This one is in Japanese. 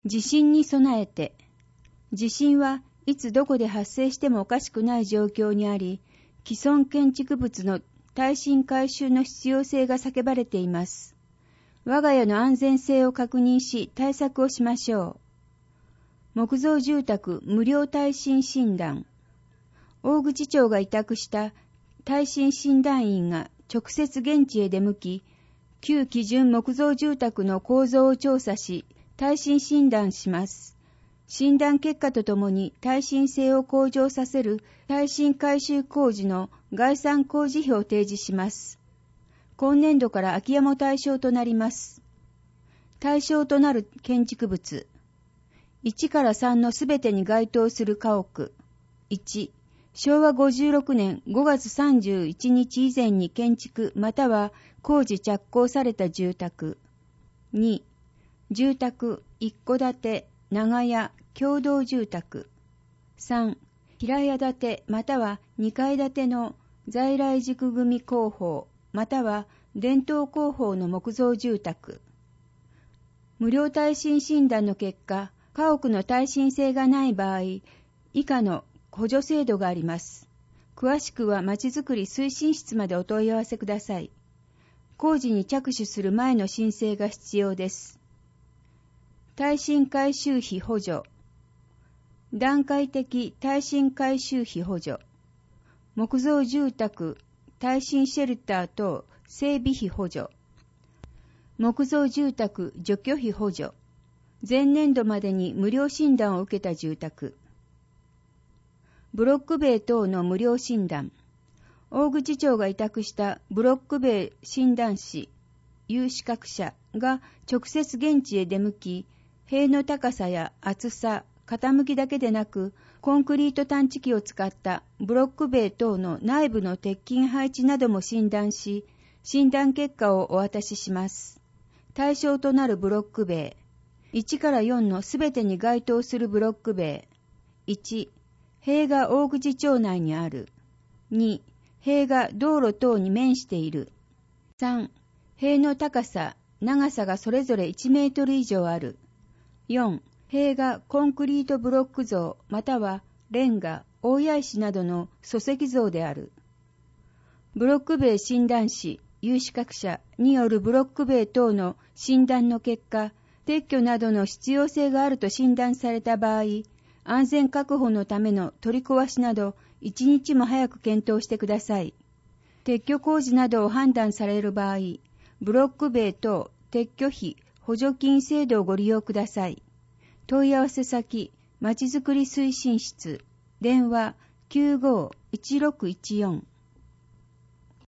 地震に備えて。地震はいつどこで発生してもおかしくない状況にあり、既存建築物の耐震改修の必要性が叫ばれています。我が家の安全性を確認し対策をしましょう。木造住宅無料耐震診断。大口町が委託した耐震診断員が直接現地へ出向き、旧基準木造住宅の構造を調査し、耐震診断します。診断結果とともに耐震性を向上させる耐震改修工事の概算工事費を提示します。今年度から空き家も対象となります。対象となる建築物。1から3のすべてに該当する家屋。1、昭和56年5月31日以前に建築または工事着工された住宅。2、住宅一戸建て、長屋、共同住宅。3、平屋建てまたは2階建ての在来軸組工法または伝統工法の木造住宅。無料耐震診断の結果、家屋の耐震性がない場合、以下の補助制度があります。詳しくはまちづくり推進室までお問い合わせください。工事に着手する前の申請が必要です。耐震改修費補助。段階的耐震改修費補助。木造住宅、耐震シェルター等整備費補助。木造住宅除去費補助。前年度までに無料診断を受けた住宅。ブロック塀等の無料診断。大口町が委託したブロック塀診断士、有資格者が直接現地へ出向き、塀の高さや厚さ、傾きだけでなく、コンクリート探知機を使ったブロック塀等の内部の鉄筋配置なども診断し、診断結果をお渡しします。対象となるブロック塀。1から4のすべてに該当するブロック塀。1、塀が大口町内にある。2、塀が道路等に面している。3、塀の高さ、長さがそれぞれ1メートル以上ある。4、塀がコンクリートブロック造またはレンガ、大谷石などの礎石造である。ブロック塀診断士、有資格者によるブロック塀等の診断の結果、撤去などの必要性があると診断された場合、安全確保のための取り壊しなど1日も早く検討してください。撤去工事などを判断される場合、ブロック塀等撤去費補助金制度をご利用ください。問い合わせ先、まちづくり推進室、電話 95-1614